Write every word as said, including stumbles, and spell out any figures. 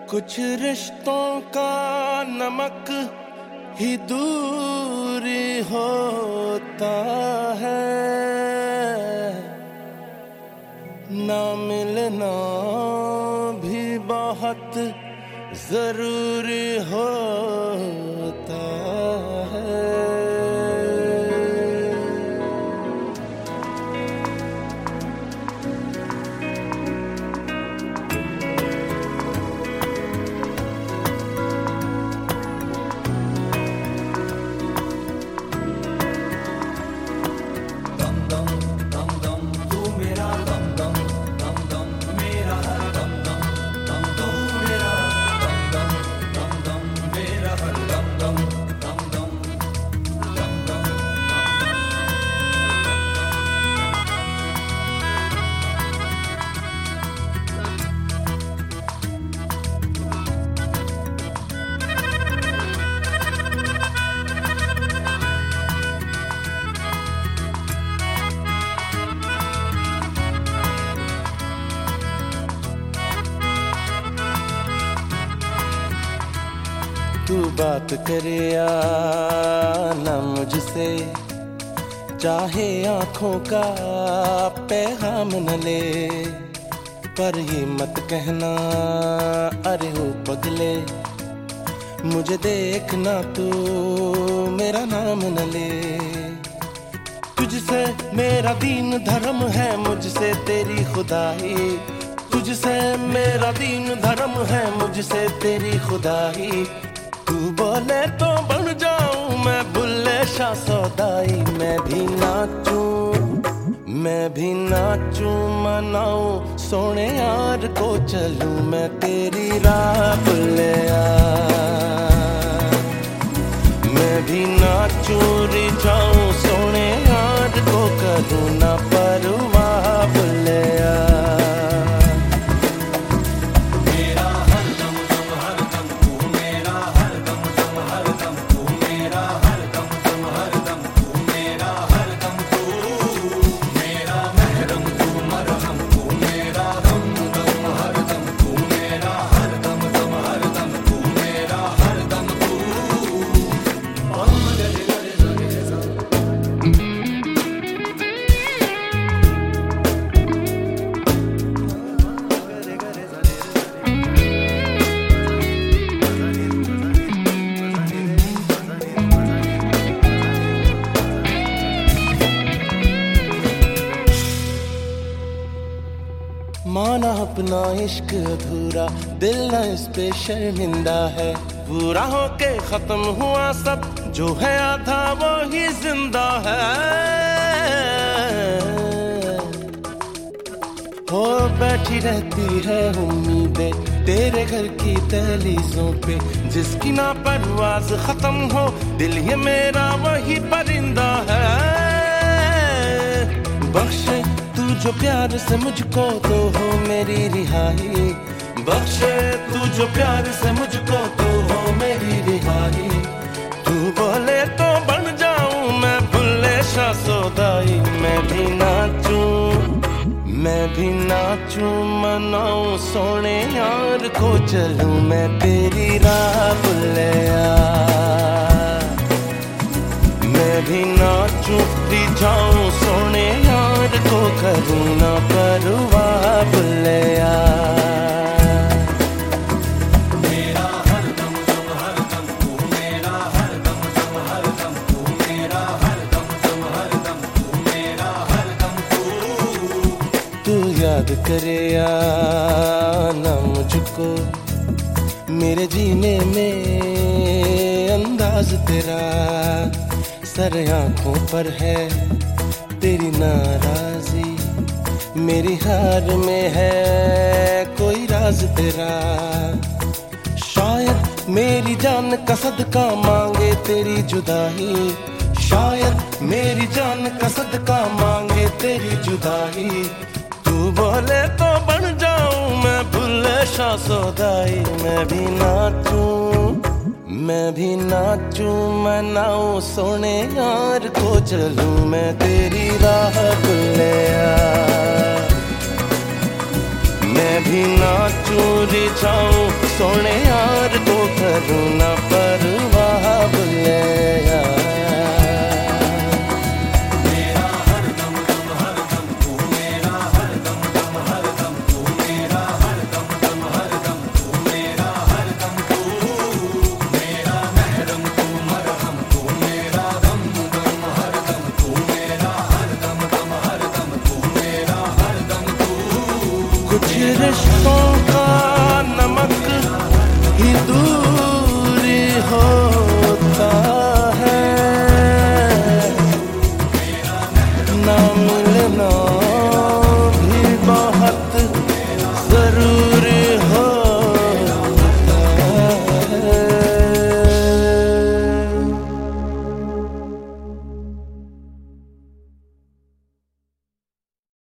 कुछ रिश्तों का नमक ही दूरी होता है, ना मिलना भी बहुत जरूरी होता है। तू बात करे या ना मुझसे, चाहे आंखों का पैगाम न ले, पर ये मत कहना अरे हो पगले, मुझे देखना तू मेरा नाम न ले। तुझसे मेरा दीन धर्म है, मुझसे तेरी खुदाई, तुझसे मेरा दीन धर्म है, मुझसे तेरी खुदाई। तू बोले तो बन जाऊं मैं बुल्ले शाह सौदाई, मैं भी नाचूं मैं भी नाचूं मनाऊं सोने यार को चलूं मैं तेरी राह बुल्ले यार। मैं भी नाचूं रिझाऊं सोने यार को करूं ना परवाह बुल्ले यार। माना अपना इश्क अधूरा, दिल न इस पे शर्मिंदा है, पूरा होके खत्म हुआ सब, जो है आधा वो ही जिंदा है। हो बैठी रहती है उम्मीदें तेरे घर की दहलीजों पे, जिसकी ना परवाज खत्म हो, दिल ये मेरा वही परिंदा है। बख्शे तू जो प्यार से मुझको तो हो मेरी रिहाई, बख्शे तू जो प्यार से मुझको तो हो मेरी रिहाई। तू बोले तो बन जाऊं मैं बुल्ले शाह सौदाई, मैं भी नाचूं मैं भी नाचूं मनाऊं सोने यार को चलूं मैं तेरी राह बुल्ले यार। मैं भी नाचूं रिझाऊं सोने यार को करूं ना परवाह बुल्ले यार। मेरा हर दम दम हर दम तू मेरा हर दम दम हर दम तू मेरा हर दम दम हर दम तू मेरा हर दम तू। तू याद करे या ना मुझको, मेरे जीने में अंदाज तेरा, सर आंखों पर है तेरी नाराजी, मेरी हार में है कोई राज तेरा। शायद मेरी जान का सदका मांगे तेरी जुदाई, शायद मेरी जान का सदका मांगे तेरी जुदाई। तू बोले तो बन जाऊं मैं बुल्ले शाह सौदाई, मैं भी नाचूं मैं भी नाचूं मनाऊं सोने यार को चलूं मैं तेरी राह बुल्ले यार। मैं भी नाचूं रिझाऊं सोने यार को करूं ना परवाह बुले यार। मेरा हर दम दम हर दम तू मेरा हर दम दम हर दम तू मेरा हर दम दम हर दम तू मेरा हर दम तू मेरा महरम तू मरहम तू मेरा दम दम हर दम तू मेरा हर दम दम हर दम तू मेरा हर दम तू। कुछ रिश्तों का नमक ही दूरी हो